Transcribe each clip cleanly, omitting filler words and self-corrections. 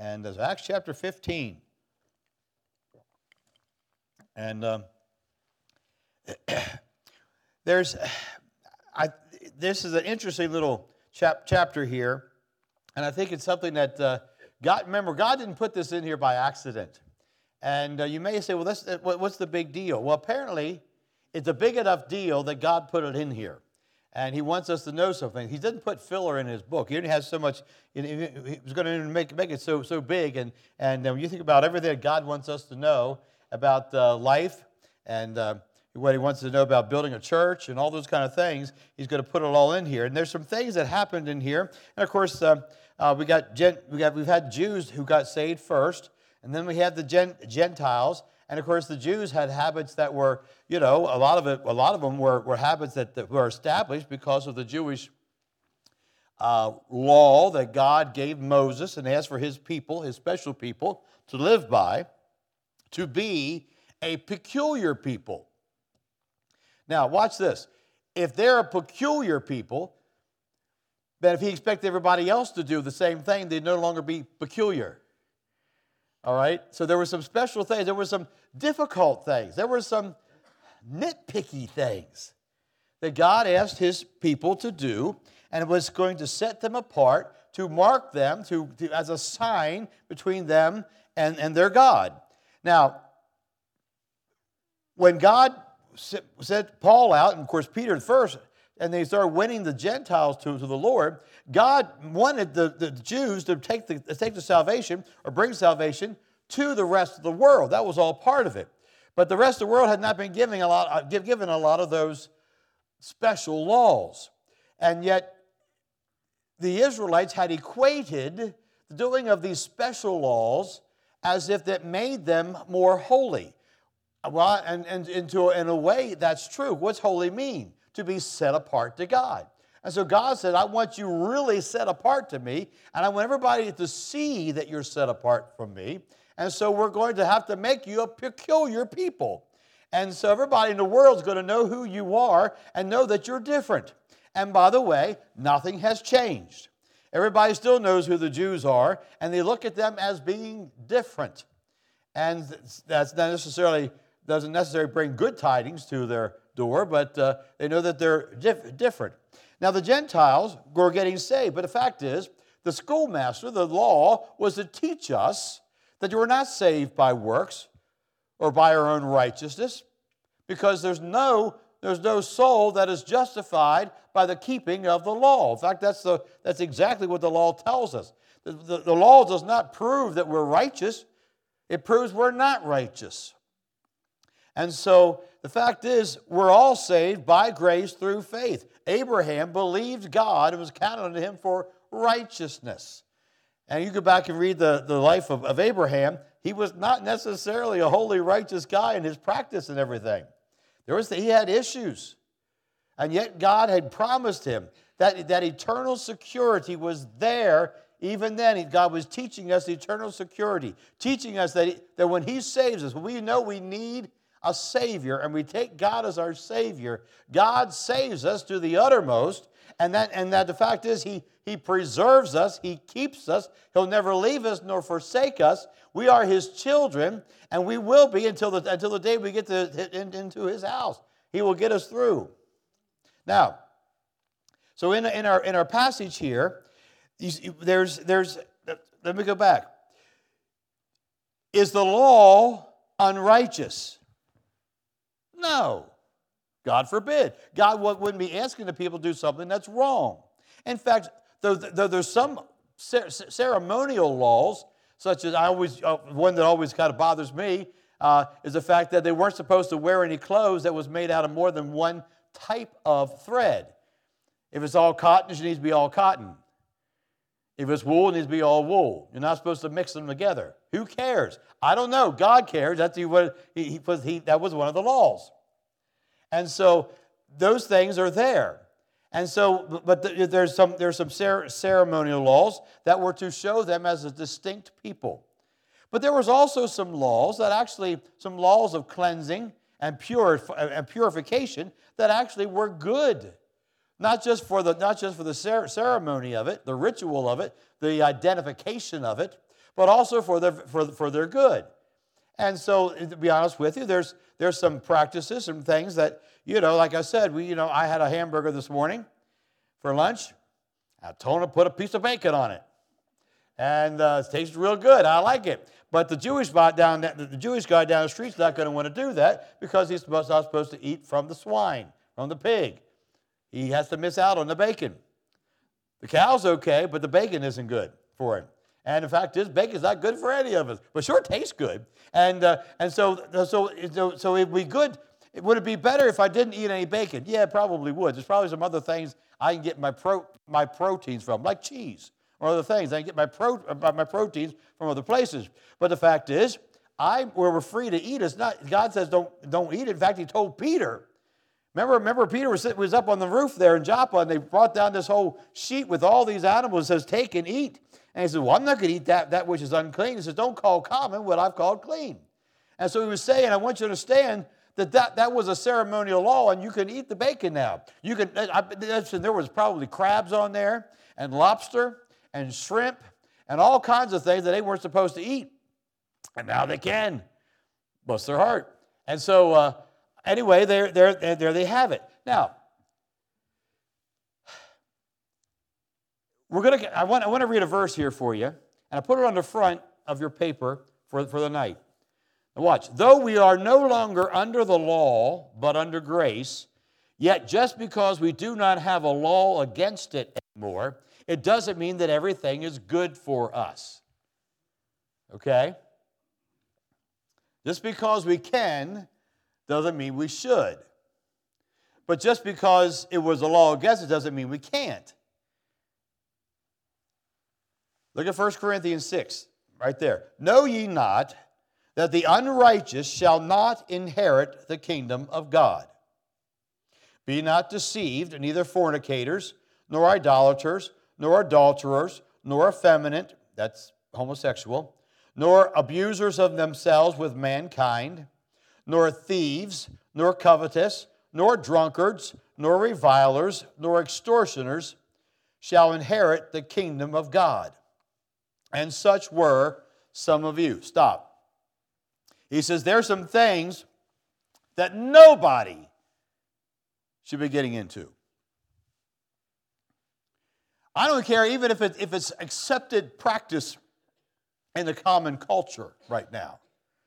And there's Acts chapter 15. And this is an interesting little chapter here. And I think it's something that God didn't put this in here by accident. And you may say, well, what's the big deal? Well, apparently, it's a big enough deal that God put it in here. And he wants us to know something. He didn't put filler in his book. He only has so much. He was going to make it so big. And when you think about everything that God wants us to know about life and what he wants to know about building a church and all those kind of things, he's going to put it all in here. And there's some things that happened in here. And of course, we've had Jews who got saved first, and then we had the Gentiles. And of course, the Jews had habits that were, a lot of them were habits that were established because of the Jewish law that God gave Moses and asked for his people, his special people, to live by, to be a peculiar people. Now, watch this. If they're a peculiar people, then if he expected everybody else to do the same thing, they'd no longer be peculiar. All right? So there were some special things. There were some difficult things. There were some nitpicky things that God asked his people to do, and it was going to set them apart, to mark them as a sign between them and their God. Now, when God sent Paul out, and of course Peter first, and they started winning the Gentiles to the Lord, God wanted the Jews to take the salvation or bring salvation to the rest of the world. That was all part of it. But the rest of the world had not been given a lot of those special laws. And yet the Israelites had equated the doing of these special laws as if that made them more holy. Well, and in a way, that's true. What's holy mean? To be set apart to God. And so God said, I want you really set apart to me, and I want everybody to see that you're set apart from me. And so we're going to have to make you a peculiar people. And so everybody in the world is going to know who you are and know that you're different. And by the way, nothing has changed. Everybody still knows who the Jews are, and they look at them as being different. And that's not necessarily doesn't necessarily bring good tidings to their door, but they know that they're different. Now, the Gentiles were getting saved, but the fact is, the schoolmaster, the law, was to teach us that we're not saved by works or by our own righteousness, because there's no soul that is justified by the keeping of the law. In fact, that's exactly what the law tells us. The law does not prove that we're righteous. It proves we're not righteous. And so the fact is, we're all saved by grace through faith. Abraham believed God and was counted unto him for righteousness. And you go back and read the life of Abraham. He was not necessarily a holy, righteous guy in his practice and everything. He had issues. And yet God had promised him that eternal security was there. Even then, God was teaching us eternal security, teaching us that when he saves us, when we know we need a Savior, and we take God as our Savior, God saves us to the uttermost, and that the fact is He preserves us, He keeps us, He'll never leave us nor forsake us. We are His children, and we will be until the day we get into His house. He will get us through. Now, so in our passage here, there's let me go back. Is the law unrighteous? No. God forbid. God wouldn't be asking the people to do something that's wrong. In fact, though there's some ceremonial laws, such as one that always kind of bothers me, is the fact that they weren't supposed to wear any clothes that was made out of more than one type of thread. If it's all cotton, it needs to be all cotton. If it's wool, it needs to be all wool. You're not supposed to mix them together. Who cares? I don't know. God cares. That was one of the laws. And so those things are there. And so, but there's some ceremonial laws that were to show them as a distinct people. But there was also some laws of cleansing and purification that actually were good. Not just for the ceremony of it, the ritual of it, the identification of it, but also for their good. And so, to be honest with you, there's some practices, some things that, like I said, I had a hamburger this morning for lunch. I told him to put a piece of bacon on it. And it tastes real good. I like it. But the Jewish guy down the street's not going to want to do that because he's not supposed to eat from the swine, from the pig. He has to miss out on the bacon. The cow's okay, but the bacon isn't good for him. And the fact is, bacon's not good for any of us, but sure it tastes good. And so it'd be good. Would it be better if I didn't eat any bacon? Yeah, it probably would. There's probably some other things I can get my proteins from, like cheese or other things. I can get my proteins from other places. But the fact is, we're free to eat. It's not. God says don't eat it. In fact, He told Peter. Remember Peter was up on the roof there in Joppa, and they brought down this whole sheet with all these animals. It says, take and eat. And he said, well, I'm not going to eat that which is unclean. He says, don't call common what I've called clean. And so he was saying, I want you to understand that was a ceremonial law, and you can eat the bacon now. You can. There was probably crabs on there, and lobster, and shrimp, and all kinds of things that they weren't supposed to eat. And now they can. Bless their heart. And so, anyway, there they have it. Now, I want to read a verse here for you, and I put it on the front of your paper for the night. Now watch. Though we are no longer under the law, but under grace, yet just because we do not have a law against it anymore, it doesn't mean that everything is good for us. Okay? Just because we can doesn't mean we should. But just because it was a law against it doesn't mean we can't. Look at 1 Corinthians 6, right there. Know ye not that the unrighteous shall not inherit the kingdom of God? Be not deceived, neither fornicators, nor idolaters, nor adulterers, nor effeminate, that's homosexual, nor abusers of themselves with mankind, nor thieves, nor covetous, nor drunkards, nor revilers, nor extortioners shall inherit the kingdom of God. And such were some of you. Stop. He says there's some things that nobody should be getting into. I don't care even if it's accepted practice in the common culture right now.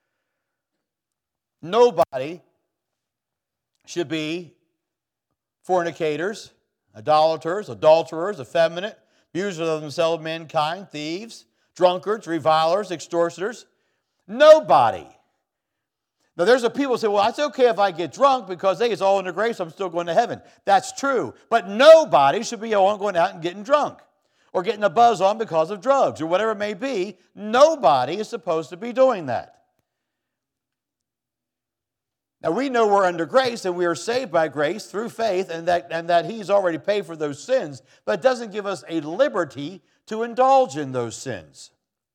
Nobody should be fornicators, idolaters, adulterers, effeminate, abusers of themselves, mankind, thieves, drunkards, revilers, extortioners. Nobody. Now, there's a people who say, well, it's okay if I get drunk because it's all in the grace, I'm still going to heaven. That's true. But nobody should be going out and getting drunk or getting a buzz on because of drugs or whatever it may be. Nobody is supposed to be doing that. Now, we know we're under grace and we are saved by grace through faith and that He's already paid for those sins, but it doesn't give us a liberty to indulge in those sins.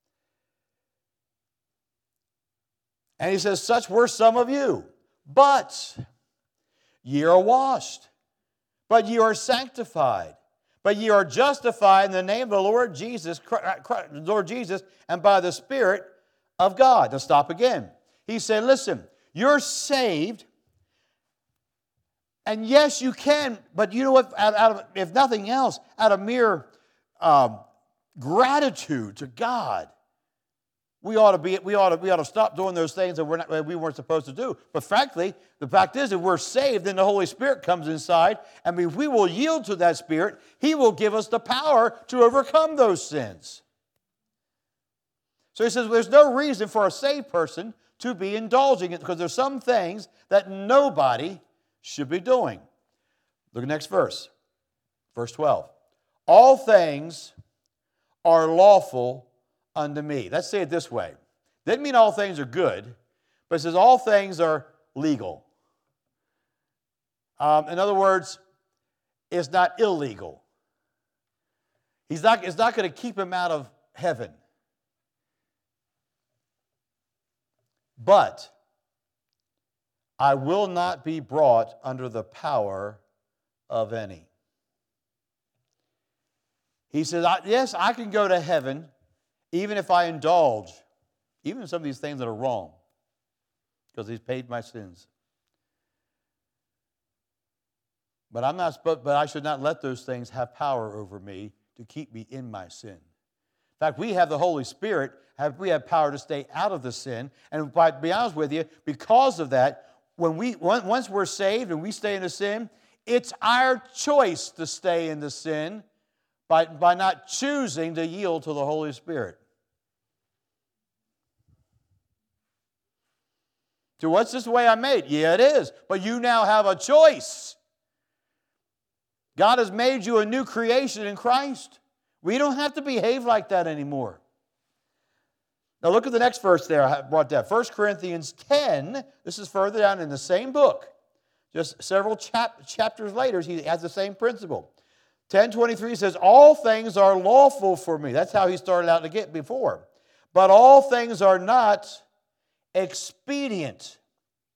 And he says, such were some of you, but ye are washed, but ye are sanctified, but ye are justified in the name of the Lord Jesus, and by the Spirit of God. Now stop again. He said, listen, you're saved, and yes, you can, but you know what? If nothing else, out of mere gratitude to God, we ought to stop doing those things that we weren't supposed to do. But frankly, the fact is, if we're saved, then the Holy Spirit comes inside, and if we will yield to that Spirit, He will give us the power to overcome those sins. So he says, there's no reason for a saved person to be indulging it because there's some things that nobody should be doing. Look at the next verse. Verse 12. All things are lawful unto me. Let's say it this way. Doesn't mean all things are good, but it says all things are legal. In other words, it's not illegal. It's not going to keep him out of heaven. But I will not be brought under the power of any. He says, yes, I can go to heaven even if I indulge, even in some of these things that are wrong, because he's paid my sins. But I should not let those things have power over me to keep me in my sin. In fact, we have the Holy Spirit. We have power to stay out of the sin. And to be honest with you, because of that, once we're saved and we stay in the sin, it's our choice to stay in the sin by not choosing to yield to the Holy Spirit. So what's this the way I'm made? Yeah, it is. But you now have a choice. God has made you a new creation in Christ. We don't have to behave like that anymore. Now look at the next verse there. I brought that. 1 Corinthians 10. This is further down in the same book. Just several chapters later, he has the same principle. 10:23 says, all things are lawful for me. That's how he started out to get before. But all things are not expedient.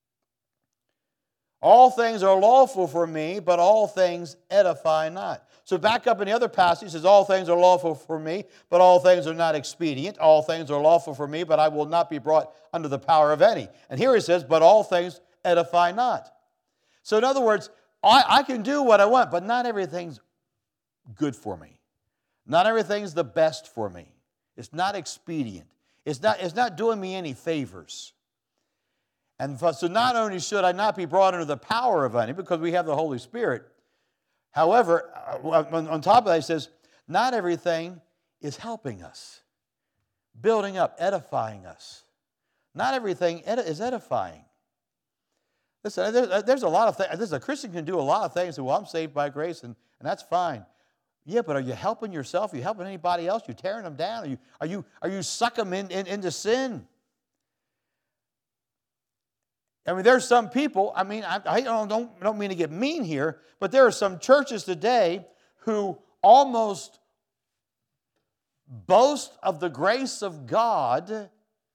All things are lawful for me, but all things edify not. So back up in the other passage, it says, all things are lawful for me, but all things are not expedient. All things are lawful for me, but I will not be brought under the power of any. And here it says, but all things edify not. So in other words, I can do what I want, but not everything's good for me. Not everything's the best for me. It's not expedient. It's not doing me any favors. And so not only should I not be brought under the power of any, because we have the Holy Spirit, however, on top of that, he says, not everything is helping us, building up, edifying us. Not everything is edifying. Listen, there's a lot of things. A Christian can do a lot of things. Well, I'm saved by grace, and that's fine. Yeah, but are you helping yourself? Are you helping anybody else? Are you tearing them down? Are you sucking them into sin? I mean, there's some people, I mean, I don't mean to get mean here, but there are some churches today who almost boast of the grace of God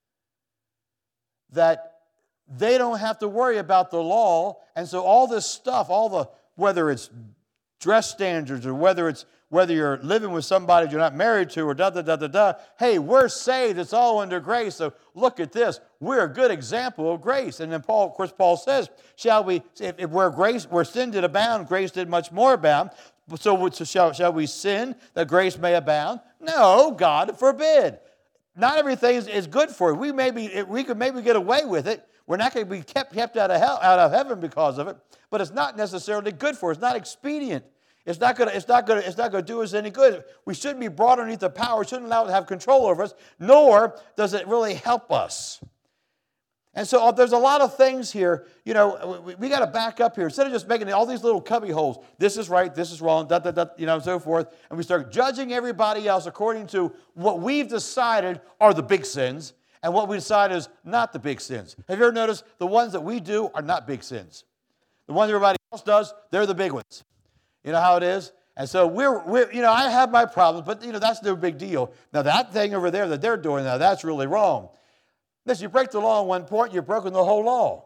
that they don't have to worry about the law, and so all this stuff, whether it's dress standards or whether you're living with somebody you're not married to or da-da-da-da-da, hey, we're saved, it's all under grace, so look at this. We're a good example of grace. And then Paul says, shall we, if where sin did abound, grace did much more abound. So shall we sin that grace may abound? No, God forbid. Not everything is good for you. We could maybe get away with it. We're not going to be kept out of heaven because of it, but it's not necessarily good for us. It's not expedient. It's not going to do us any good. We shouldn't be brought underneath the power. We shouldn't allow it to have control over us, nor does it really help us. And so there's a lot of things here. You know, we got to back up here. Instead of just making all these little cubby holes, this is right, this is wrong, and so forth, and we start judging everybody else according to what we've decided are the big sins, and what we decide is not the big sins. Have you ever noticed the ones that we do are not big sins? The ones everybody else does, they're the big ones. You know how it is? And so we're I have my problems, but that's no big deal. Now that thing over there that they're doing now, that's really wrong. Listen, you break the law at one point, you've broken the whole law.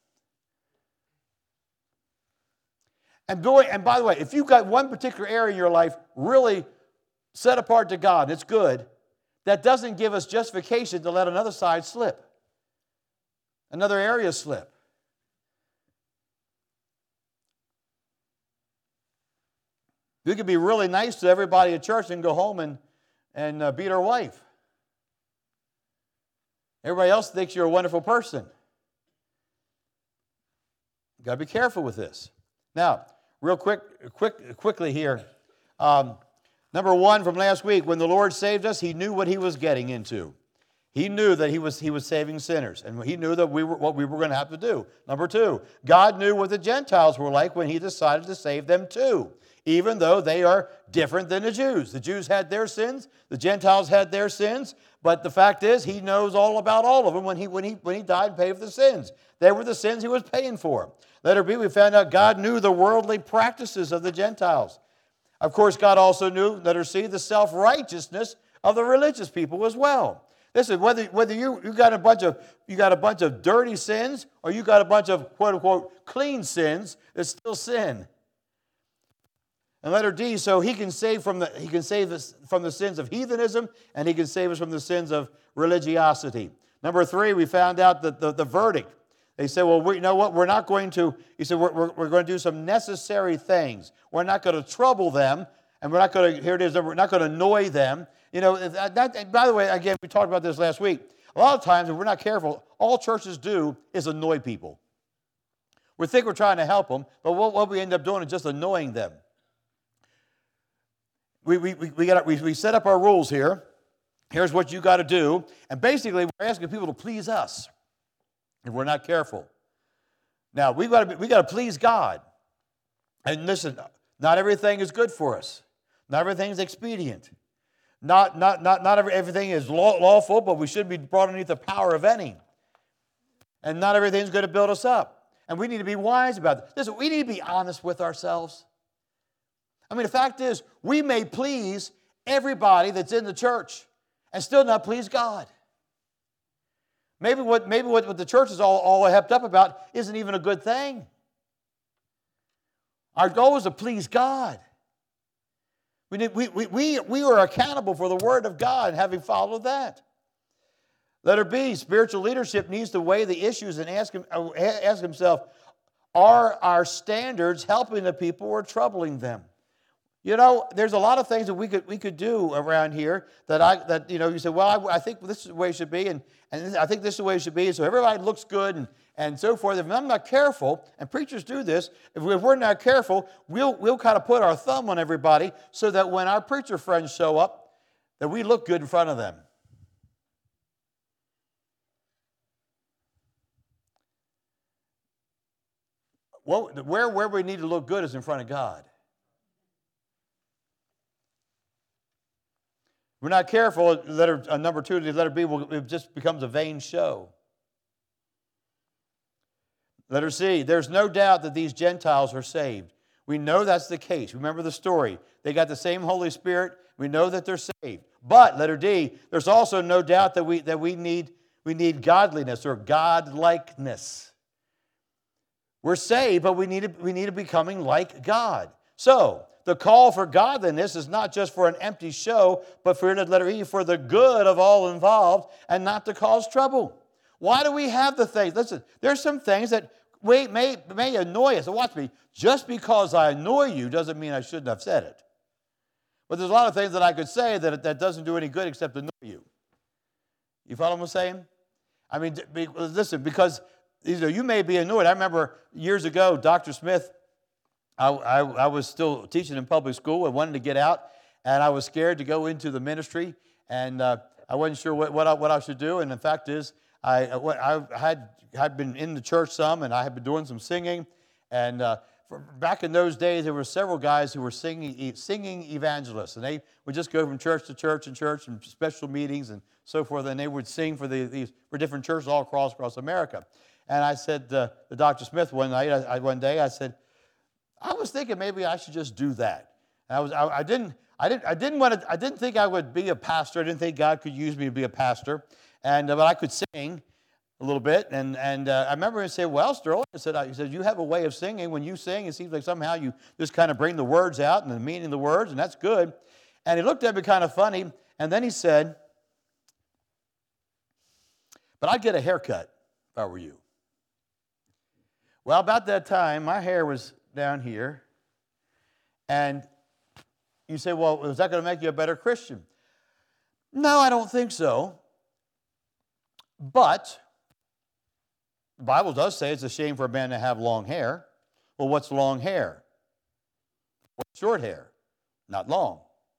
And by the way, if you've got one particular area in your life really set apart to God, it's good, that doesn't give us justification to let another side slip, another area slip. We could be really nice to everybody at church and go home and beat our wife. Everybody else thinks you're a wonderful person. You've got to be careful with this. Now, real quickly here. Number one from last week, when the Lord saved us, He knew what He was getting into. He knew that He was saving sinners, and He knew that what we were going to have to do. Number two, God knew what the Gentiles were like when He decided to save them too, even though they are different than the Jews. The Jews had their sins, the Gentiles had their sins, but the fact is He knows all about all of them when He died and paid for the sins. They were the sins He was paying for. Letter B, we found out God knew the worldly practices of the Gentiles. Of course, God also knew, letter C, the self-righteousness of the religious people as well. Listen, whether you got a bunch of dirty sins or you got a bunch of quote unquote clean sins, it's still sin. And letter D, so he can save us from the sins of heathenism, and he can save us from the sins of religiosity. Number 3, we found out that the verdict. They said, well, you know what? We're not going to, he said, we're going to do some necessary things. We're not going to trouble them, and we're not going to, here it is, we're not going to annoy them. You know, by the way, again, we talked about this last week. A lot of times, if we're not careful, all churches do is annoy people. We think we're trying to help them, but what we end up doing is just annoying them. We set up our rules here. Here's what you got to do. And basically, we're asking people to please us if we're not careful. Now, we got to please God. And listen, not everything is good for us. Not everything is expedient. Not everything is lawful, but we should be brought underneath the power of any. And not everything is going to build us up. And we need to be wise about it. Listen, we need to be honest with ourselves. I mean, the fact is, we may please everybody that's in the church and still not please God. Maybe what the church is all hepped up about isn't even a good thing. Our goal is to please God. We are accountable for the Word of God and having followed that. Letter B, spiritual leadership needs to weigh the issues and ask himself, are our standards helping the people or troubling them? You know, there's a lot of things that we could do around here that you say, well, I think this is the way it should be, and I think this is the way it should be, so everybody looks good and so forth. If I'm not careful, and preachers do this, if we're not careful, we'll kind of put our thumb on everybody so that when our preacher friends show up, that we look good in front of them. Well, where we need to look good is in front of God. We're not careful, number 2, the letter B, it just becomes a vain show. Letter C, there's no doubt that these Gentiles are saved. We know that's the case. Remember the story. They got the same Holy Spirit. We know that they're saved. But, letter D, there's also no doubt that we need godliness or godlikeness. We're saved, but we need to becoming like God. So, the call for godliness is not just for an empty show, but for the letter E, for the good of all involved and not to cause trouble. Why do we have the things? Listen, there's some things that may annoy us. So watch me. Just because I annoy you doesn't mean I shouldn't have said it. But there's a lot of things that I could say that doesn't do any good except annoy you. You follow what I'm saying? I mean, listen, because you may be annoyed. I remember years ago, Dr. Smith, I was still teaching in public school. I wanted to get out, and I was scared to go into the ministry, and I wasn't sure what I should do. And the fact is, I had been in the church some, and I had been doing some singing. And back in those days, there were several guys who were singing evangelists, and they would just go from church to church and special meetings and so forth, and they would sing for different churches all across America. And I said to Dr. Smith one day, I said, I was thinking maybe I should just do that. And I didn't think I would be a pastor. I didn't think God could use me to be a pastor, but I could sing a little bit. And I remember him saying, "Well, Sterling," he said, "You have a way of singing. When you sing, it seems like somehow you just kind of bring the words out and the meaning of the words, and that's good." And he looked at me kind of funny, and then he said, "But I'd get a haircut if I were you." Well, about that time, my hair was down here, and you say, well, is that going to make you a better Christian? No, I don't think so. But the Bible does say it's a shame for a man to have long hair. Well, what's long hair? What's short hair? Not long.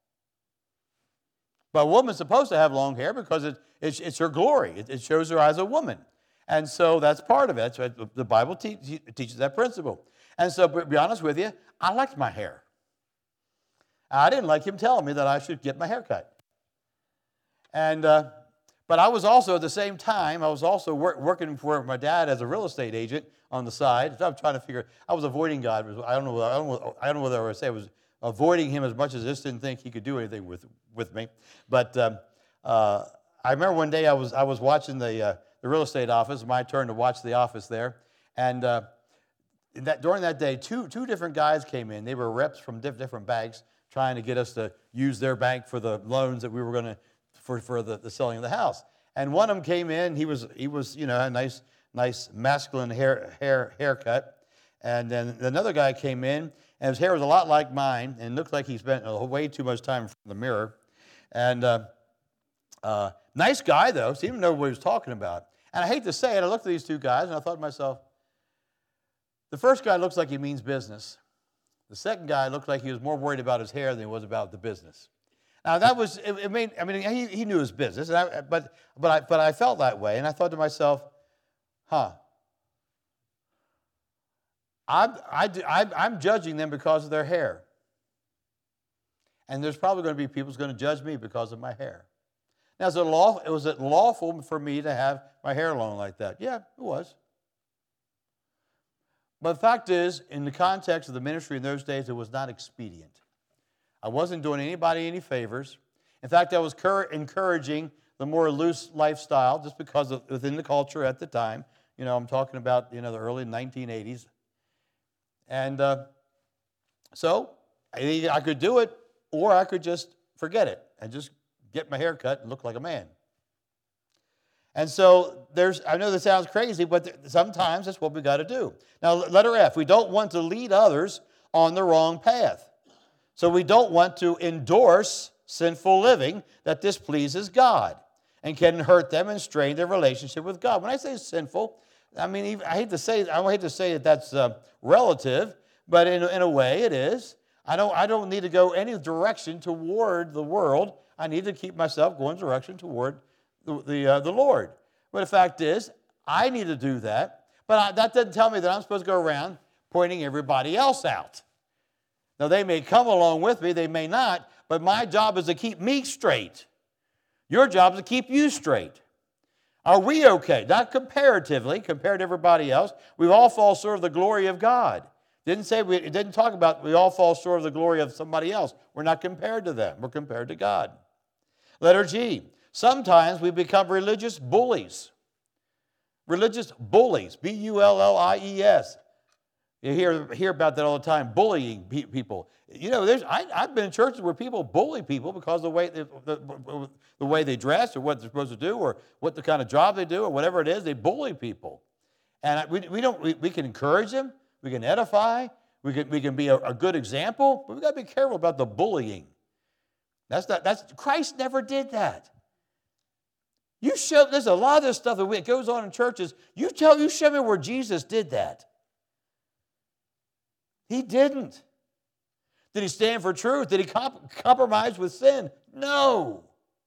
But a woman's supposed to have long hair because it's her glory. It shows her as a woman. And so that's part of it. So the Bible teaches that principle. And so, to be honest with you, I liked my hair. I didn't like him telling me that I should get my hair cut. And, but I was also, at the same time, working for my dad as a real estate agent on the side. So I'm trying to figure, I was avoiding God. I don't know whether I would say I was avoiding him as much as I just didn't think he could do anything with me. But I remember one day I was watching the real estate office, my turn to watch the office there, and during that day, two different guys came in. They were reps from different banks trying to get us to use their bank for the loans that we were going to, for the selling of the house. And one of them came in. He was a nice masculine haircut. And then another guy came in, and his hair was a lot like mine, and looked like he spent way too much time in front of the mirror. And nice guy, though, so he didn't know what he was talking about. And I hate to say it, I looked at these two guys, and I thought to myself, the first guy looks like he means business. The second guy looked like he was more worried about his hair than he was about the business. Now, that was, he knew his business, but I felt that way, and I thought to myself, I'm judging them because of their hair. And there's probably going to be people who's going to judge me because of my hair. Now, was it lawful for me to have my hair long like that? Yeah, it was. But the fact is, in the context of the ministry in those days, it was not expedient. I wasn't doing anybody any favors. In fact, I was encouraging the more loose lifestyle just because within the culture at the time. I'm talking about, the early 1980s. And so I could do it, or I could just forget it and just get my hair cut and look like a man. And so I know this sounds crazy, but sometimes that's what we got to do. Now, letter F, we don't want to lead others on the wrong path. So we don't want to endorse sinful living that displeases God and can hurt them and strain their relationship with God. When I say sinful, I hate to say that that's relative, but in a way it is. I don't need to go any direction toward the world. I need to keep myself going direction toward the Lord. But the fact is, I need to do that. But that doesn't tell me that I'm supposed to go around pointing everybody else out. Now, they may come along with me, they may not, but my job is to keep me straight. Your job is to keep you straight. Are we okay? Not comparatively, compared to everybody else. We all fall short of the glory of God. It didn't talk about we all fall short of the glory of somebody else. We're not compared to them. We're compared to God. Letter G. Sometimes we become religious bullies. Religious bullies. B-U-L-L-I-E-S. You hear about that all the time, bullying people. I've been in churches where people bully people because of the way they dress or what they're supposed to do or what the kind of job they do or whatever it is. They bully people. And we can encourage them. We can edify. We can be a good example. But we've got to be careful about the bullying. Christ never did that. There's a lot of this stuff that goes on in churches. You show me where Jesus did that. He didn't. Did he stand for truth? Did he compromise with sin? No.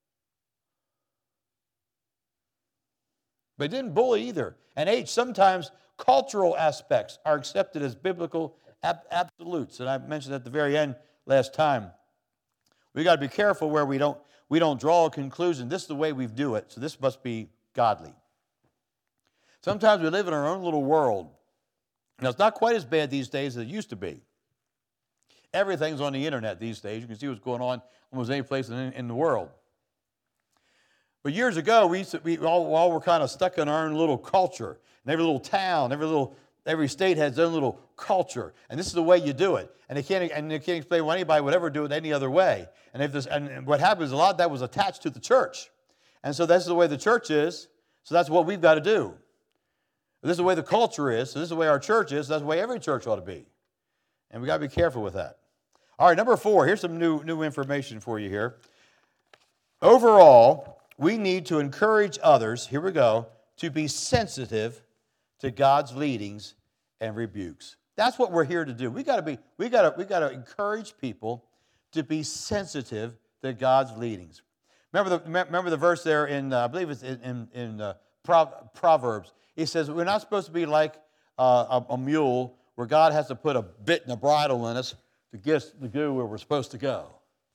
But he didn't bully either. And H, sometimes cultural aspects are accepted as biblical absolutes. And I mentioned at the very end last time. We've got to be careful where we don't draw a conclusion. This is the way we do it, so this must be godly. Sometimes we live in our own little world. Now, it's not quite as bad these days as it used to be. Everything's on the internet these days. You can see what's going on almost any place in the world. But years ago, we all were kind of stuck in our own little culture. And every little town, every state has their own little culture. And this is the way you do it. And they can't explain why anybody would ever do it any other way. And what happens, a lot of that was attached to the church. And so that's the way the church is. So that's what we've got to do. This is the way the culture is, so this is the way our church is, so that's the way every church ought to be. And we've got to be careful with that. All right, number 4, here's some new information for you here. Overall, we need to encourage others, here we go, to be sensitive to God's leadings and rebukes. That's what we're here to do. We got to encourage people to be sensitive to God's leadings. Remember the verse there in I believe it's in Proverbs. He says we're not supposed to be like a mule where God has to put a bit and a bridle in us to get us to go where we're supposed to go.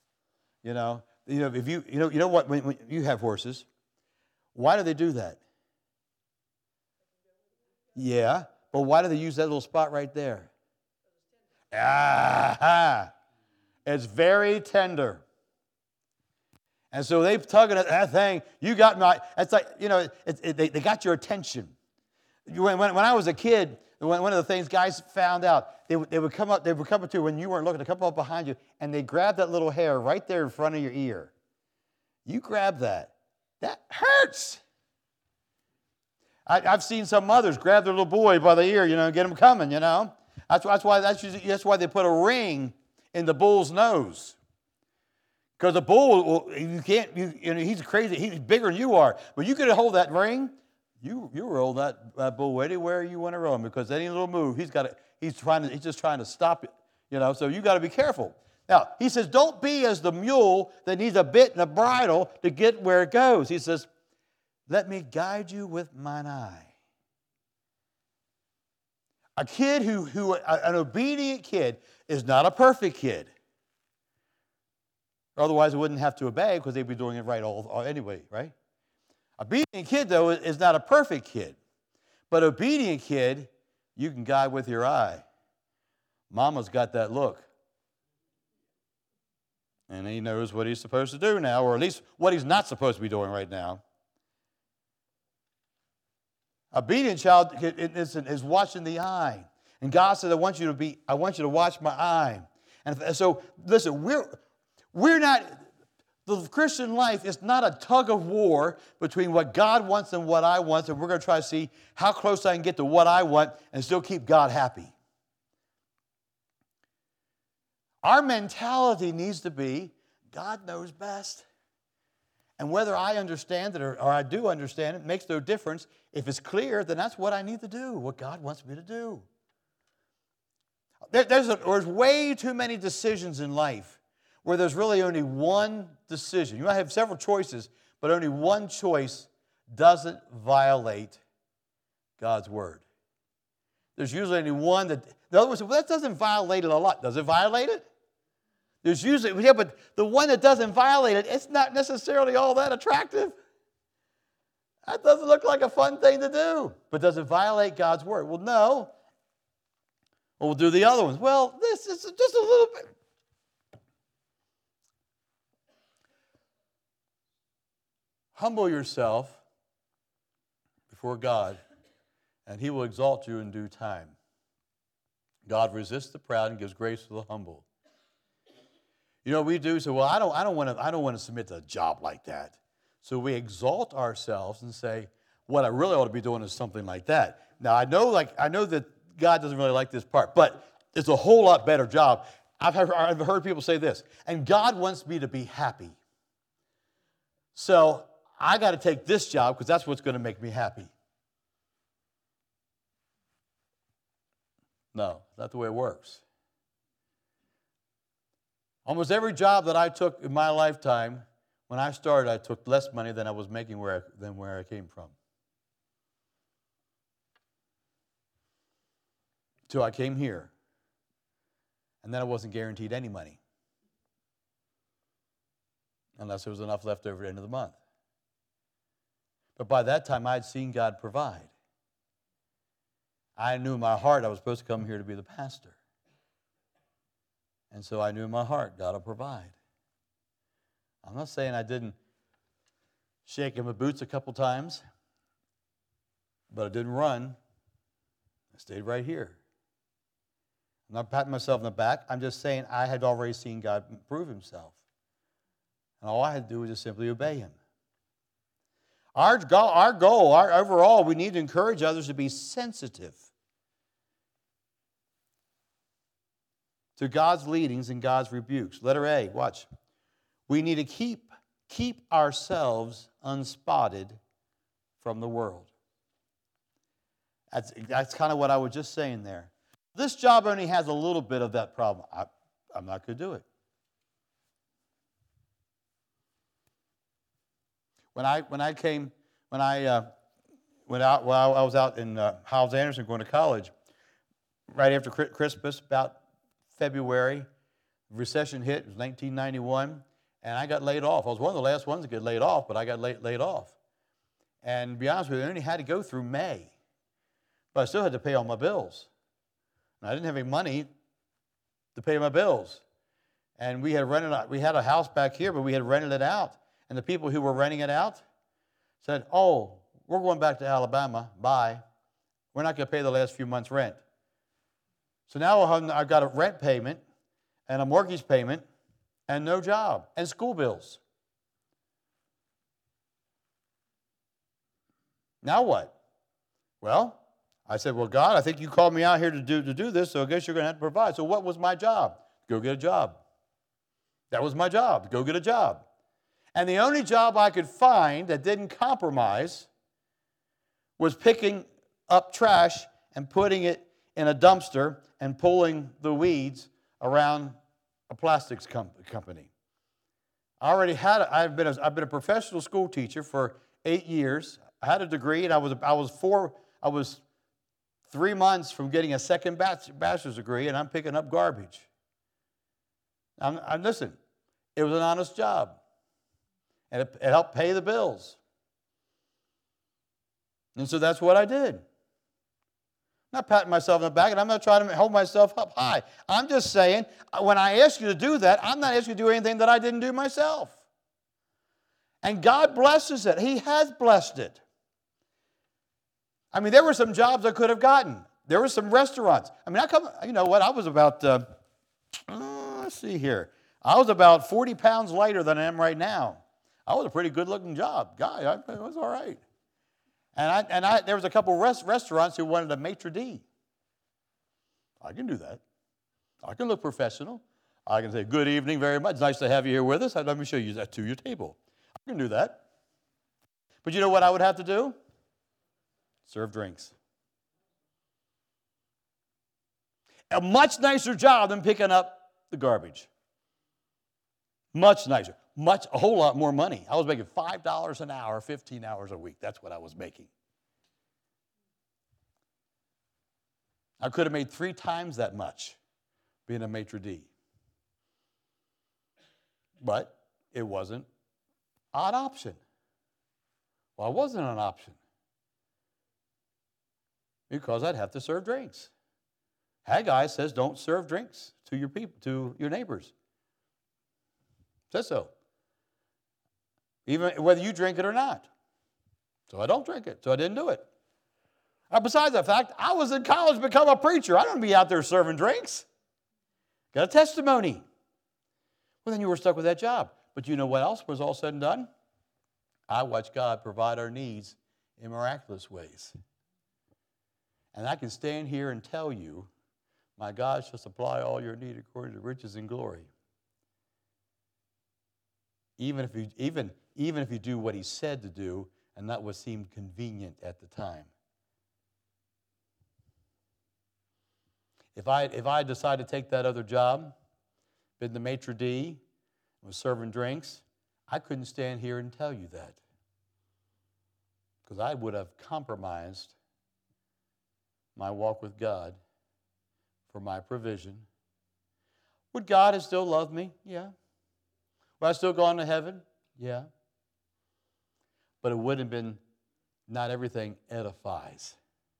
If you know what, when you have horses, why do they do that? Yeah, but why do they use that little spot right there? It's very tender. And so they're tugging at that thing. You got my, it's like, they got your attention. When I was a kid, One of the things guys found out, they would come up to you when you weren't looking, they come up behind you, and they grab that little hair right there in front of your ear. You grab that. That hurts. I've seen some mothers grab their little boy by the ear, and get him coming, That's why they put a ring in the bull's nose. Because the bull, he's crazy. He's bigger than you are. But you could hold that ring, you roll that bull anywhere you want to roll him. Because any little move, he's just trying to stop it. So you got to be careful. Now, he says, don't be as the mule that needs a bit and a bridle to get where it goes. He says, let me guide you with mine eye. An obedient kid is not a perfect kid. Otherwise, it wouldn't have to obey because they'd be doing it right all anyway, right? Obedient kid, though, is not a perfect kid. But obedient kid, you can guide with your eye. Mama's got that look. And he knows what he's supposed to do now, or at least what he's not supposed to be doing right now. Obedient child is watching the eye. And God said, I want you to watch my eye. And so, listen, we're not, the Christian life is not a tug of war between what God wants and what I want, and we're going to try to see how close I can get to what I want and still keep God happy. Our mentality needs to be, God knows best. And whether I understand it or I do understand it makes no difference. If it's clear, then that's what I need to do, what God wants me to do. There's way too many decisions in life where there's really only one decision. You might have several choices, but only one choice doesn't violate God's word. There's usually only one that, in other words, that doesn't violate it a lot. Does it violate it? There's usually, but the one that doesn't violate it, it's not necessarily all that attractive. That doesn't look like a fun thing to do. But does it violate God's word? Well, no. Well, we'll do the other ones. Well, this is just a little bit. Humble yourself before God, and he will exalt you in due time. God resists the proud and gives grace to the humble. We do say, well, I don't want to submit to a job like that. So we exalt ourselves and say, what I really ought to be doing is something like that. Now I know that God doesn't really like this part, but it's a whole lot better job. I've heard people say this, and God wants me to be happy. So I got to take this job because that's what's going to make me happy. No, not the way it works. Almost every job that I took in my lifetime, when I started, I took less money than I was making than where I came from. Till I came here. And then I wasn't guaranteed any money. Unless there was enough left over at the end of the month. But by that time, I had seen God provide. I knew in my heart I was supposed to come here to be the pastor. And so I knew in my heart, God will provide. I'm not saying I didn't shake in my boots a couple times, but I didn't run. I stayed right here. I'm not patting myself on the back. I'm just saying I had already seen God prove himself. And all I had to do was just simply obey him. Our goal, overall, we need to encourage others to be sensitive to God's leadings and God's rebukes. Letter A, watch. We need to keep ourselves unspotted from the world. That's kind of what I was just saying there. This job only has a little bit of that problem. I'm not going to do it. When I was out in Hyles Anderson going to college, right after Christmas, about February, recession hit. It was 1991, and I got laid off. I was one of the last ones to get laid off, but I got laid off. And to be honest with you, I only had to go through May, but I still had to pay all my bills. And I didn't have any money to pay my bills. And we had a house back here, but we had rented it out. And the people who were renting it out said, "Oh, we're going back to Alabama. Bye." We're not going to pay the last few months' rent. So now I've got a rent payment and a mortgage payment and no job and school bills. Now what? Well, I said, well, God, I think you called me out here to do this, so I guess you're going to have to provide. So what was my job? Go get a job. That was my job, to go get a job. And the only job I could find that didn't compromise was picking up trash and putting it in a dumpster and pulling the weeds around a plastics company. I've been a professional school teacher for 8 years. I had a degree, and I was 3 months from getting a second bachelor's degree, and I'm picking up garbage. Listen, it was an honest job, and it helped pay the bills. And so that's what I did. I'm not patting myself on the back, and I'm not trying to hold myself up high. I'm just saying, when I ask you to do that, I'm not asking you to do anything that I didn't do myself. And God blesses it. He has blessed it. I mean, there were some jobs I could have gotten. There were some restaurants. I mean, you know what? I was about, let's see here. I was about 40 pounds lighter than I am right now. I was a pretty good-looking guy. It was all right. And there was a couple restaurants who wanted a maitre d'. I can do that. I can look professional. I can say, good evening very much. It's nice to have you here with us. Let me show you that to your table. I can do that. But you know what I would have to do? Serve drinks. A much nicer job than picking up the garbage. Much nicer. A whole lot more money. I was making $5 an hour, 15 hours a week. That's what I was making. I could have made 3 times that much being a maitre d'. But it wasn't an option. Well, it wasn't an option because I'd have to serve drinks. Haggai says don't serve drinks to your people, to your neighbors. Says so. Even whether you drink it or not. So I don't drink it. So I didn't do it. Besides the fact, I was in college to become a preacher. I don't be out there serving drinks. Got a testimony. Well, then you were stuck with that job. But you know what else was all said and done? I watched God provide our needs in miraculous ways. And I can stand here and tell you, my God shall supply all your need according to riches and glory. Even if you do what he said to do and not what seemed convenient at the time. If I decided to take that other job, been the maitre d', was serving drinks, I couldn't stand here and tell you that. Because I would have compromised my walk with God for my provision. Would God have still loved me? Yeah. Would I still go on to heaven? Yeah. But it wouldn't have been, not everything edifies.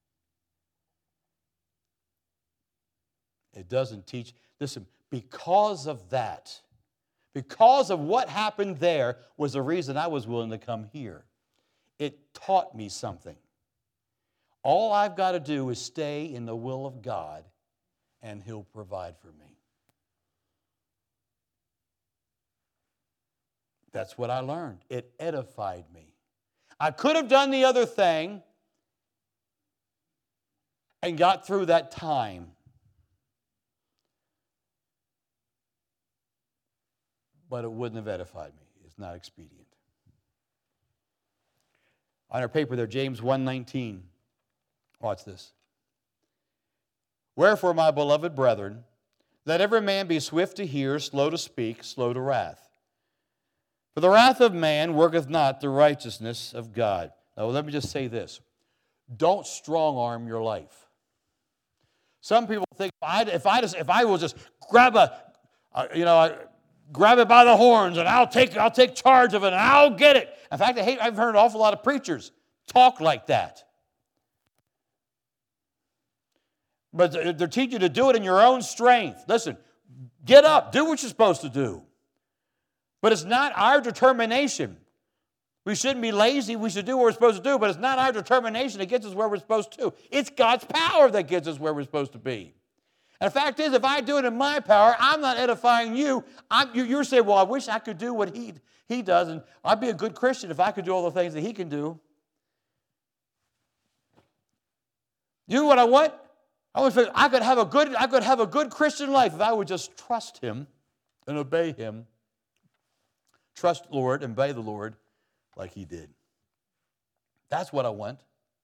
It doesn't teach. Listen, because of that, because of what happened there was the reason I was willing to come here. It taught me something. All I've got to do is stay in the will of God, and he'll provide for me. That's what I learned. It edified me. I could have done the other thing and got through that time. But it wouldn't have edified me. It's not expedient. On our paper there, James 1:19. Watch this. Wherefore, my beloved brethren, let every man be swift to hear, slow to speak, slow to wrath. For the wrath of man worketh not the righteousness of God. Now, let me just say this. Don't strong-arm your life. Some people think, if I will just grab grab it by the horns and I'll take charge of it and I'll get it. In fact, I've heard an awful lot of preachers talk like that. But they're teaching you to do it in your own strength. Listen, get up, do what you're supposed to do. But it's not our determination. We shouldn't be lazy. We should do what we're supposed to do, but it's not our determination that gets us where we're supposed to. It's God's power that gets us where we're supposed to be. And the fact is, if I do it in my power, I'm not edifying you. You're saying, well, I wish I could do what he does, and I'd be a good Christian if I could do all the things that he can do. You know what I want? I could have a good Christian life if I would just trust him and obey him. Trust the Lord and obey the Lord like he did. That's what I want.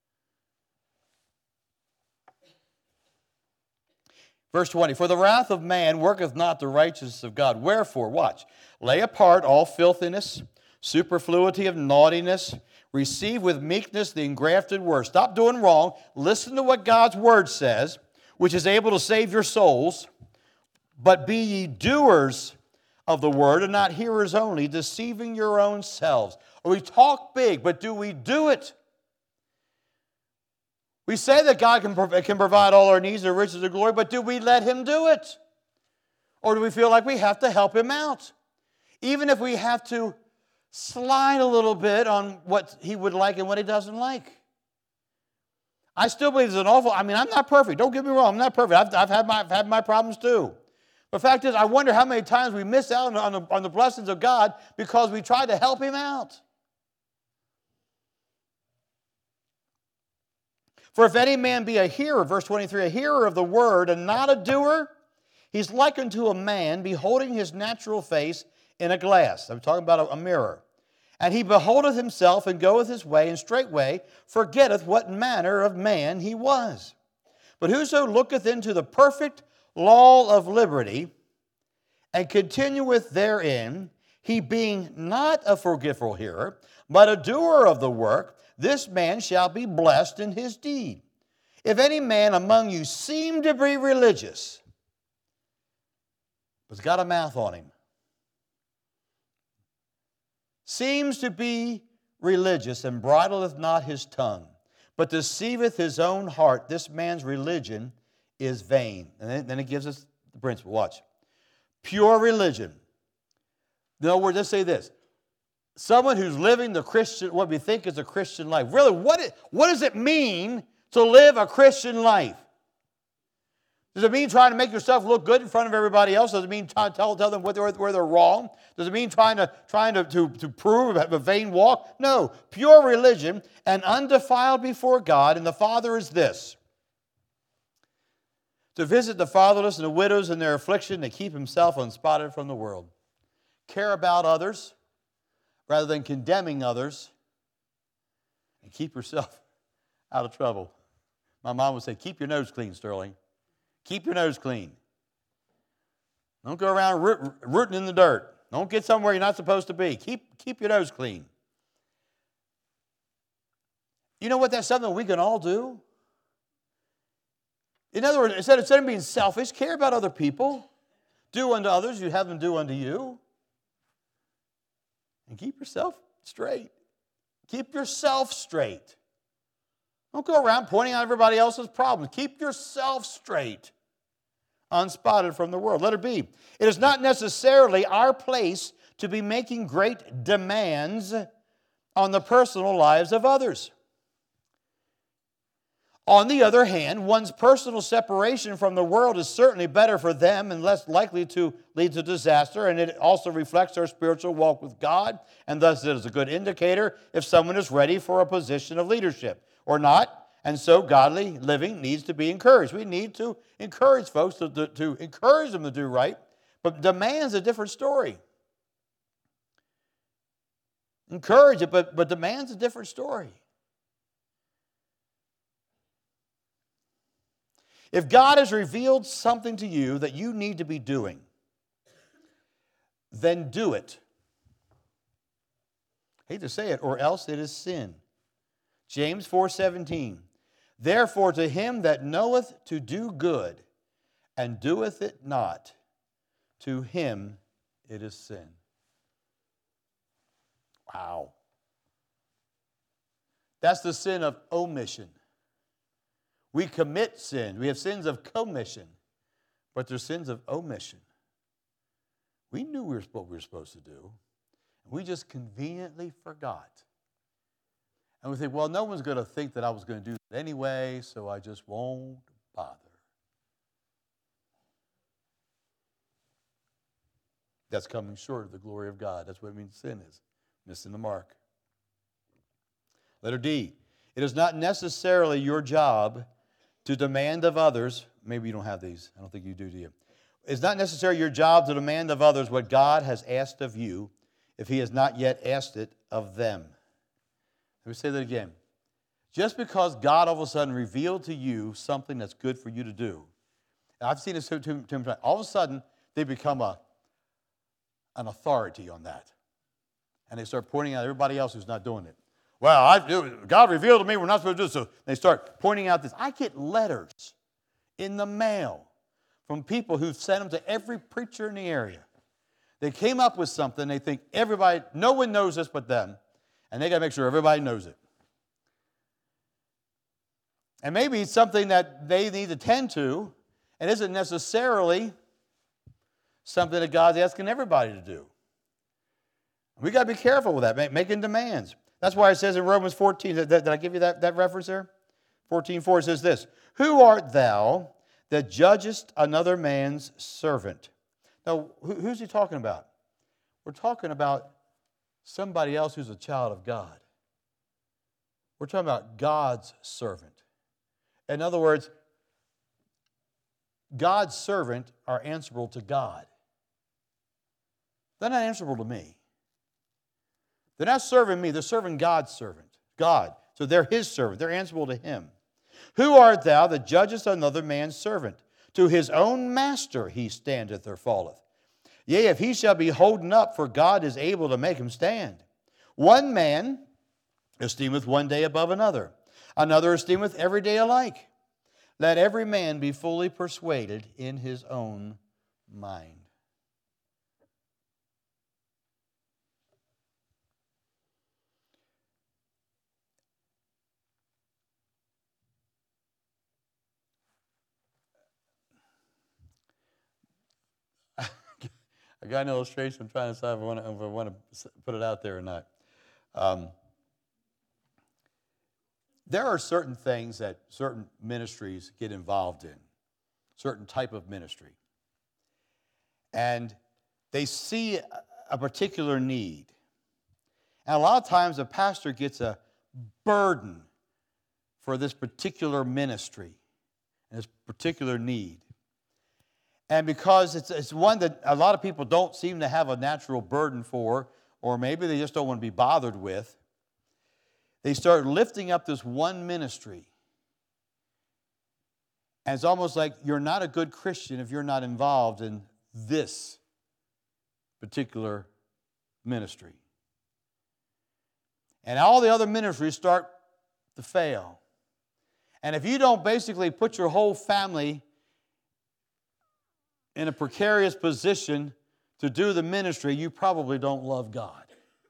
Verse 20, for the wrath of man worketh not the righteousness of God. Wherefore, watch, lay apart all filthiness, superfluity of naughtiness, receive with meekness the engrafted word. Stop doing wrong. Listen to what God's word says, which is able to save your souls. But be ye doers of the word and not hearers only, deceiving your own selves. We talk big, but do we do it? We say that God can provide all our needs and riches and glory, but do we let him do it? Or do we feel like we have to help him out? Even if we have to slide a little bit on what he would like and what he doesn't like. I still believe there's I'm not perfect. Don't get me wrong. I'm not perfect. I've had my problems too. But the fact is, I wonder how many times we miss out on the blessings of God because we tried to help him out. For if any man be a hearer, verse 23, a hearer of the word and not a doer, he's like unto a man beholding his natural face in a glass. I'm talking about a mirror. And he beholdeth himself and goeth his way, and straightway forgetteth what manner of man he was. But whoso looketh into the perfect law of liberty, and continueth therein, he being not a forgetful hearer, but a doer of the work, this man shall be blessed in his deed. If any man among you seem to be religious, but's got a mouth on him, seems to be religious, and bridleth not his tongue, but deceiveth his own heart, this man's religion is vain. And then it gives us the principle. Watch. Pure religion. In other words, let's say this. Someone who's living the Christian, what we think is a Christian life. Really, what does it mean to live a Christian life? Does it mean trying to make yourself look good in front of everybody else? Does it mean trying to tell them where they're wrong? Does it mean trying to prove, have a vain walk? No. Pure religion and undefiled before God, and the Father is this: to visit the fatherless and the widows in their affliction, to keep himself unspotted from the world. Care about others rather than condemning others, and keep yourself out of trouble. My mom would say, keep your nose clean, Sterling. Keep your nose clean. Don't go around rooting in the dirt. Don't get somewhere you're not supposed to be. Keep your nose clean. You know what? That's something we can all do. In other words, instead of being selfish, care about other people. Do unto others, you have them do unto you. And keep yourself straight. Keep yourself straight. Don't go around pointing out everybody else's problems. Keep yourself straight, unspotted from the world. Let it be. It is not necessarily our place to be making great demands on the personal lives of others. On the other hand, one's personal separation from the world is certainly better for them and less likely to lead to disaster, and it also reflects our spiritual walk with God, and thus it is a good indicator if someone is ready for a position of leadership or not. And so godly living needs to be encouraged. We need to encourage folks to encourage them to do right, but demand's a different story. Encourage it, but demand's a different story. If God has revealed something to you that you need to be doing, then do it. I hate to say it, or else it is sin. James 4:17. Therefore to him that knoweth to do good and doeth it not, to him it is sin. Wow. That's the sin of omission. We commit sin. We have sins of commission, but there's sins of omission. We knew what we were supposed to do, and we just conveniently forgot. And we think, well, no one's going to think that I was going to do that anyway, so I just won't bother. That's coming short of the glory of God. That's what it means sin is, missing the mark. Letter D, it is not necessarily your job to demand of others, maybe you don't have these, I don't think you do you? It's not necessarily your job to demand of others what God has asked of you if He has not yet asked it of them. Let me say that again. Just because God all of a sudden revealed to you something that's good for you to do, and I've seen this too many times, all of a sudden they become an authority on that. And they start pointing out everybody else who's not doing it. Well, God revealed to me we're not supposed to do this. So they start pointing out this. I get letters in the mail from people who've sent them to every preacher in the area. They came up with something. They think no one knows this but them. And they got to make sure everybody knows it. And maybe it's something that they need to tend to and isn't necessarily something that God's asking everybody to do. We got to be careful with that, making demands. That's why it says in Romans 14, did I give you that reference there? 14:4 says this, who art thou that judgest another man's servant? Now, who's he talking about? We're talking about somebody else who's a child of God. We're talking about God's servant. In other words, God's servant are answerable to God. They're not answerable to me. They're not serving me, they're serving God's servant, God. So they're His servant, they're answerable to Him. Who art thou that judgest another man's servant? To his own master he standeth or falleth. Yea, if he shall be holden up, for God is able to make him stand. One man esteemeth one day above another, another esteemeth every day alike. Let every man be fully persuaded in his own mind. I got an illustration. I'm trying to decide if I want to put it out there or not. There are certain things that certain ministries get involved in, certain type of ministry. And they see a particular need. And a lot of times a pastor gets a burden for this particular ministry and this particular need. And because it's one that a lot of people don't seem to have a natural burden for, or maybe they just don't want to be bothered with, they start lifting up this one ministry. And it's almost like you're not a good Christian if you're not involved in this particular ministry. And all the other ministries start to fail. And if you don't basically put your whole family in a precarious position to do the ministry, you probably don't love God.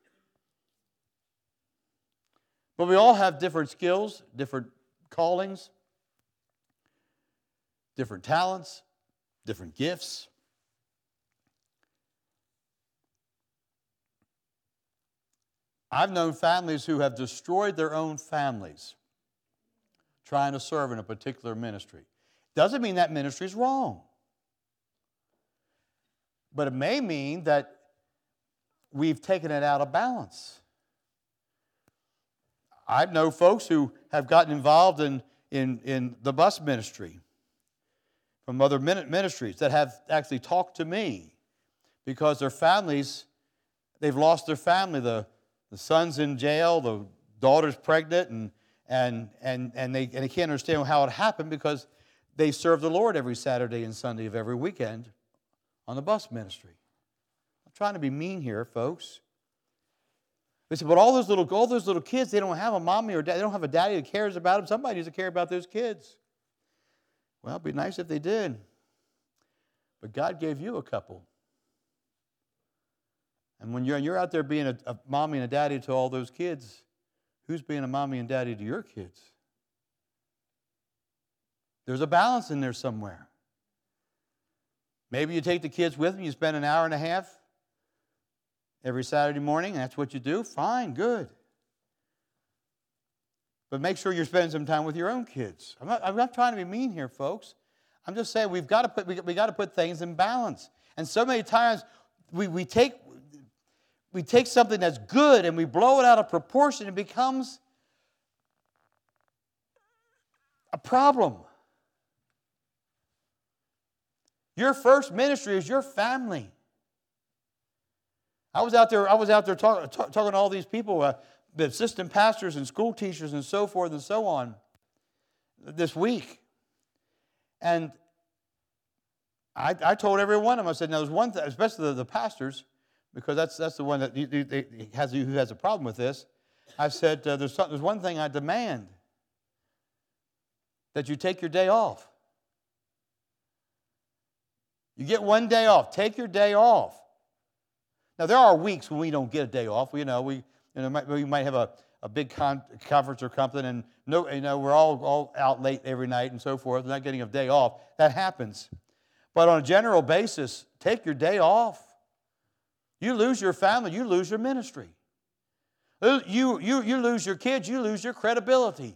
But we all have different skills, different callings, different talents, different gifts. I've known families who have destroyed their own families trying to serve in a particular ministry. Doesn't mean that ministry is wrong. But it may mean that we've taken it out of balance. I know folks who have gotten involved in the bus ministry from other ministries that have actually talked to me because their families, they've lost their family. The son's in jail, the daughter's pregnant, and they can't understand how it happened because they serve the Lord every Saturday and Sunday of every weekend on the bus ministry. I'm trying to be mean here, folks. They said, but all those little kids, they don't have a mommy or dad. They don't have a daddy that cares about them. Somebody needs to care about those kids. Well, it'd be nice if they did. But God gave you a couple. And when you're out there being a mommy and a daddy to all those kids, who's being a mommy and daddy to your kids? There's a balance in there somewhere. Maybe you take the kids with you, you spend an hour and a half every Saturday morning, and that's what you do. Fine, good. But make sure you're spending some time with your own kids. I'm not trying to be mean here, folks. I'm just saying we got to put things in balance. And so many times we take something that's good and we blow it out of proportion. It becomes a problem. Your first ministry is your family. I was out there talking to all these people, the assistant pastors and school teachers and so forth and so on this week. And I told every one of them, I said, now there's one thing, especially the pastors, because that's the one that who has a problem with this. I said, there's one thing I demand, that you take your day off. You get one day off. Take your day off. Now, there are weeks when we don't get a day off. We might have a big conference or something, and we're all out late every night and so forth, not getting a day off. That happens. But on a general basis, take your day off. You lose your family, you lose your ministry. You lose your kids, you lose your credibility.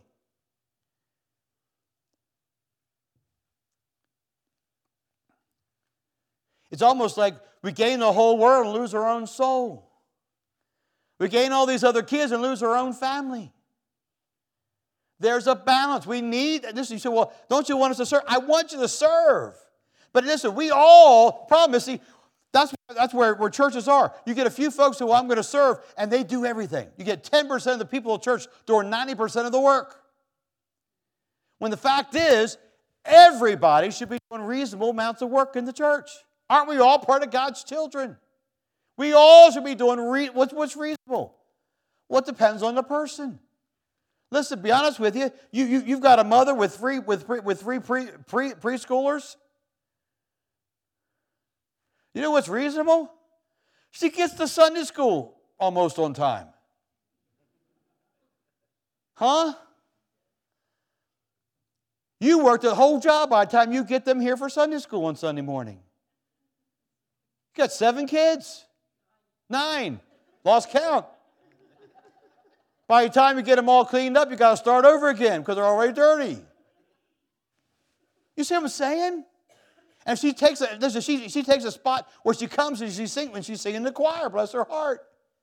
It's almost like we gain the whole world and lose our own soul. We gain all these other kids and lose our own family. There's a balance. We need this. You say, well, don't you want us to serve? I want you to serve. But listen, we all promise. See, that's where churches are. You get a few folks who I'm going to serve, and they do everything. You get 10% of the people in church doing 90% of the work. When the fact is, everybody should be doing reasonable amounts of work in the church. Aren't we all part of God's children? We all should be doing what's reasonable. What depends on the person. Listen, be honest with you. You've got a mother with three preschoolers. You know what's reasonable? She gets to Sunday school almost on time. Huh? You work the whole job by the time you get them here for Sunday school on Sunday morning. You got 7 kids. 9. Lost count. By the time you get them all cleaned up, you got to start over again because they're already dirty. You see what I'm saying? And she takes a spot where she comes and she's singing in the choir. Bless her heart.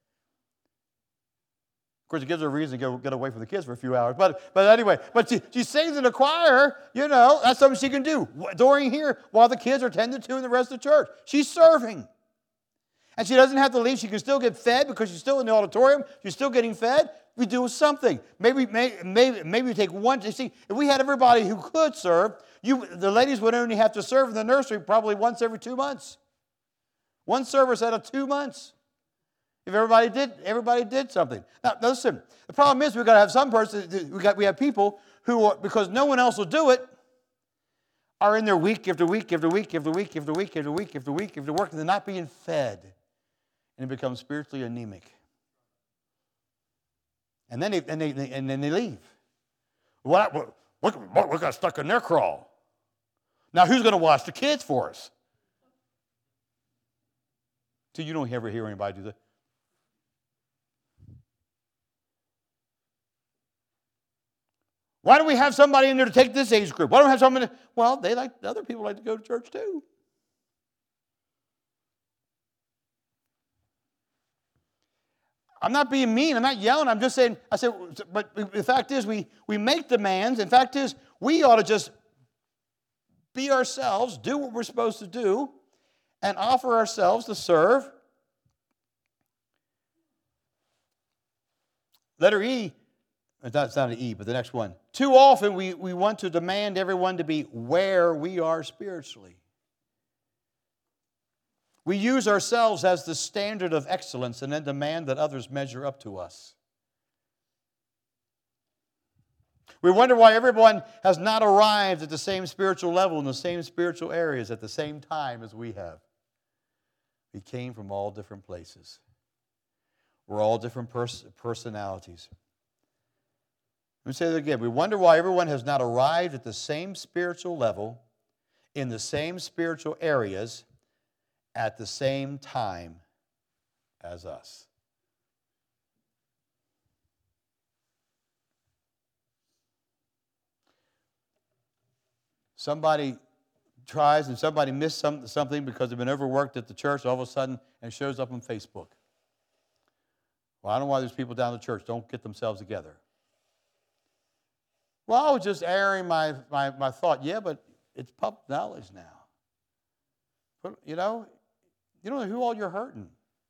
Of course, it gives her a reason to get away from the kids for a few hours. But anyway, she sings in the choir. That's something she can do during here while the kids are tended to in the rest of the church. She's serving. And she doesn't have to leave. She can still get fed because she's still in the auditorium. She's still getting fed. We do something. Maybe we take one. You see, if we had everybody who could serve, the ladies would only have to serve in the nursery probably once every 2 months. One service out of 2 months. If everybody did something. Now listen, the problem is we've got to have some person. We have people who, because no one else will do it, are in there week after week after week after week after week after week after week after work, and they're not being fed, and they become spiritually anemic. And then they leave. What got stuck in their crawl? Now who's going to watch the kids for us? So you don't ever hear anybody do that. Why don't we have somebody in there to take this age group? Why don't we have somebody? Well, other people like to go to church too. I'm not being mean. I'm not yelling. I'm just saying, but the fact is we make demands. The fact is we ought to just be ourselves, do what we're supposed to do, and offer ourselves to serve. Letter E. That's not an E, but the next one. Too often we want to demand everyone to be where we are spiritually. We use ourselves as the standard of excellence and then demand that others measure up to us. We wonder why everyone has not arrived at the same spiritual level in the same spiritual areas at the same time as we have. We came from all different places. We're all different personalities. Let me say that again. We wonder why everyone has not arrived at the same spiritual level in the same spiritual areas at the same time as us. somebody tries and somebody missed something because they've been overworked at the church, all of a sudden, and it shows up on Facebook. Well, I don't know why there's people down the church don't get themselves together. Well, I was just airing my thought. Yeah, but it's public knowledge now. But, you don't know who all you're hurting.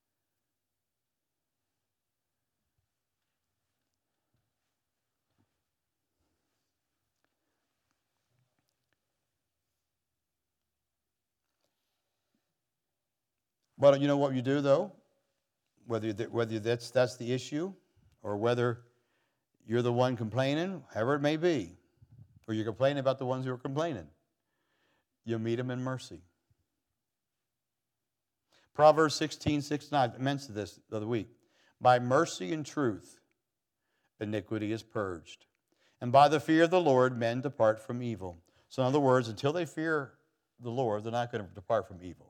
But you know what you do, though? Whether that's the issue or whether you're the one complaining, however it may be, or you're complaining about the ones who are complaining, you meet them in mercy. Proverbs 16:6-9, I mentioned this the other week. By mercy and truth, iniquity is purged. And by the fear of the Lord, men depart from evil. So in other words, until they fear the Lord, they're not going to depart from evil.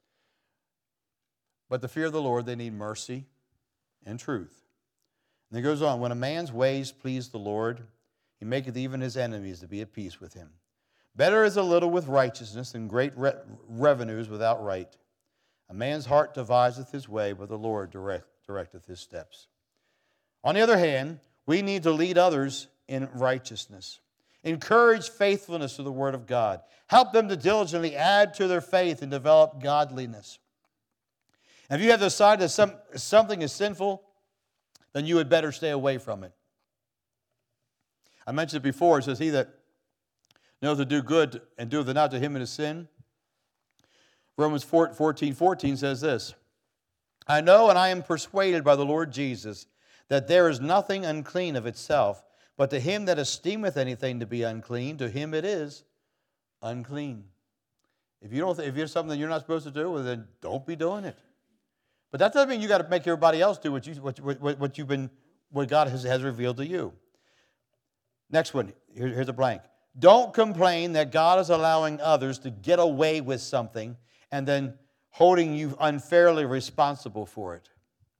But the fear of the Lord, they need mercy and truth. And it goes on, when a man's ways please the Lord, he maketh even his enemies to be at peace with him. Better is a little with righteousness than great revenues without right. A man's heart deviseth his way, but the Lord directeth his steps. On the other hand, we need to lead others in righteousness. Encourage faithfulness to the Word of God. Help them to diligently add to their faith and develop godliness. And if you have decided that something is sinful, then you had better stay away from it. I mentioned it before. It says, he that knoweth to do good and doeth it not, to him it is sin. Romans 14:14 says this, I know and I am persuaded by the Lord Jesus that there is nothing unclean of itself, but to him that esteemeth anything to be unclean, to him it is unclean. If you're something you're not supposed to do, well, then don't be doing it. But that doesn't mean you got to make everybody else do what God has revealed to you. Next one, here's a blank. Don't complain that God is allowing others to get away with something and then holding you unfairly responsible for it.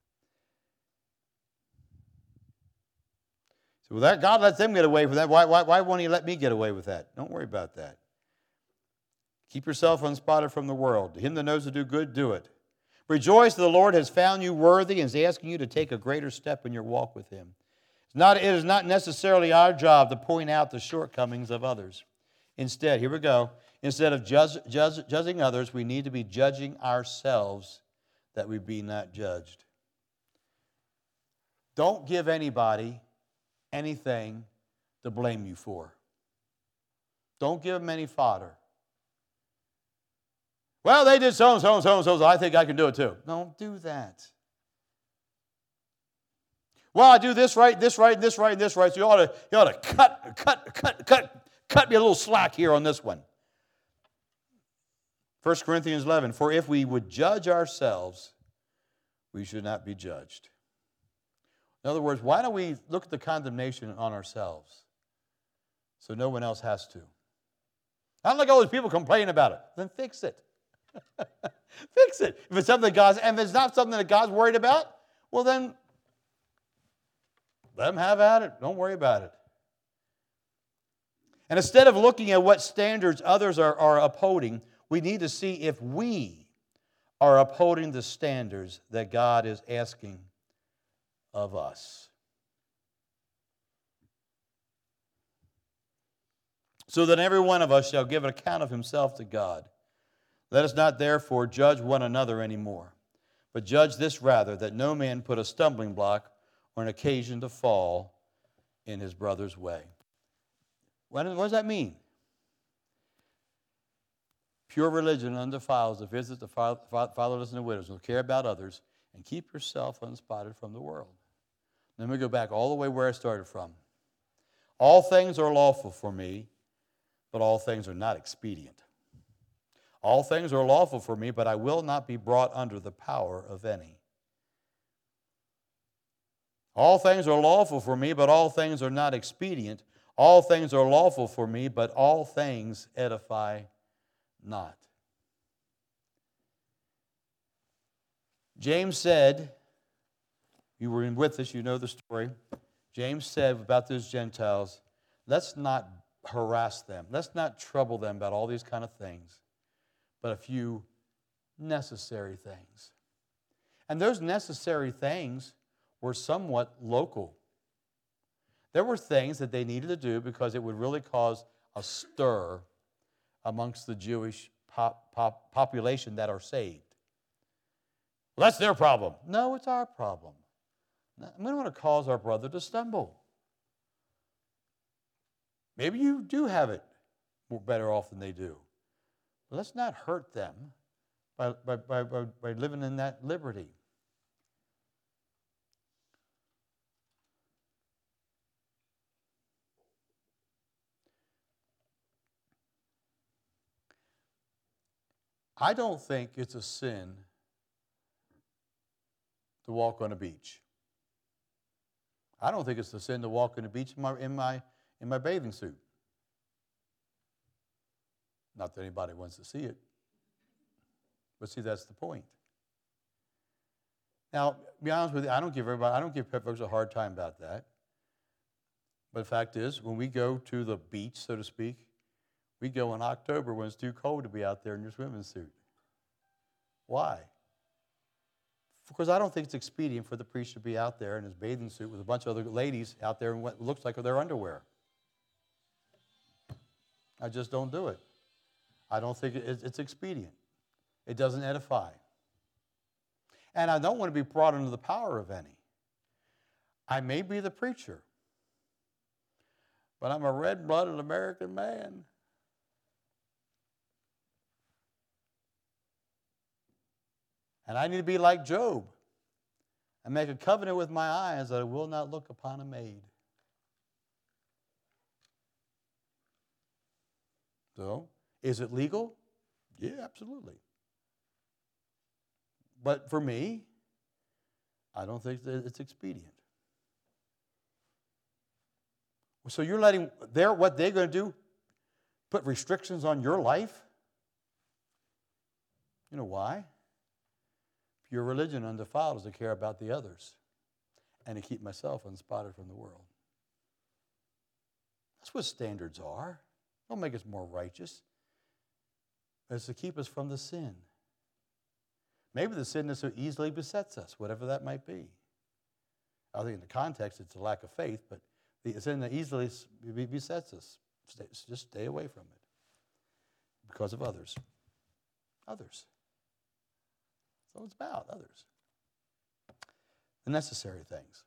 So that God lets them get away with that. Why won't He let me get away with that? Don't worry about that. Keep yourself unspotted from the world. To him that knows to do good, do it. Rejoice that the Lord has found you worthy and is asking you to take a greater step in your walk with Him. It is not necessarily our job to point out the shortcomings of others. Instead, here we go. Instead of judging others, we need to be judging ourselves that we be not judged. Don't give anybody anything to blame you for. Don't give them any fodder. Well, they did so and so and so and so, so I think I can do it too. Don't do that. Well, I do this right, this right, this right, and this right, so you ought to cut me a little slack here on this one. 1 Corinthians 11, for if we would judge ourselves, we should not be judged. In other words, why don't we look at the condemnation on ourselves so no one else has to? I don't like all those people complaining about it. Then fix it. Fix it. If it's not something that God's worried about, well then, let them have at it. Don't worry about it. And instead of looking at what standards others are upholding, we need to see if we are upholding the standards that God is asking of us. So that every one of us shall give an account of himself to God. Let us not therefore judge one another anymore, but judge this rather, that no man put a stumbling block or an occasion to fall in his brother's way. What does that mean? Pure religion undefiled is to visit the fatherless and the widows, will care about others, and keep yourself unspotted from the world. Let me go back all the way where I started from. All things are lawful for me, but all things are not expedient. All things are lawful for me, but I will not be brought under the power of any. All things are lawful for me, but all things are not expedient. All things are lawful for me, but all things edify not. James said, you were with us, you know the story. James said about those Gentiles, let's not harass them. Let's not trouble them about all these kind of things, but a few necessary things. And those necessary things were somewhat local. There were things that they needed to do because it would really cause a stir amongst the Jewish population that are saved. Well, that's their problem. No, it's our problem. We don't want to cause our brother to stumble. Maybe you do have it better off than they do. But let's not hurt them by living in that liberty. I don't think it's a sin to walk on a beach. I don't think it's a sin to walk on the beach in my bathing suit. Not that anybody wants to see it. But see, that's the point. Now, to be honest with you, I don't give folks a hard time about that. But the fact is, when we go to the beach, so to speak, we go in October when it's too cold to be out there in your swimming suit. Why? Because I don't think it's expedient for the priest to be out there in his bathing suit with a bunch of other ladies out there in what looks like their underwear. I just don't do it. I don't think it's expedient. It doesn't edify. And I don't want to be brought under the power of any. I may be the preacher, but I'm a red-blooded American man. And I need to be like Job and make a covenant with my eyes that I will not look upon a maid. So, is it legal? Yeah, absolutely. But for me, I don't think that it's expedient. So you're letting what they're going to do, put restrictions on your life? You know why? Pure religion undefiled is to care about the others and to keep myself unspotted from the world. That's what standards are. Don't make us more righteous. But it's to keep us from the sin. Maybe the sin that so easily besets us, whatever that might be. I think in the context it's a lack of faith, but the sin that easily besets us, just stay away from it because of others. Others. So it's about others. The necessary things.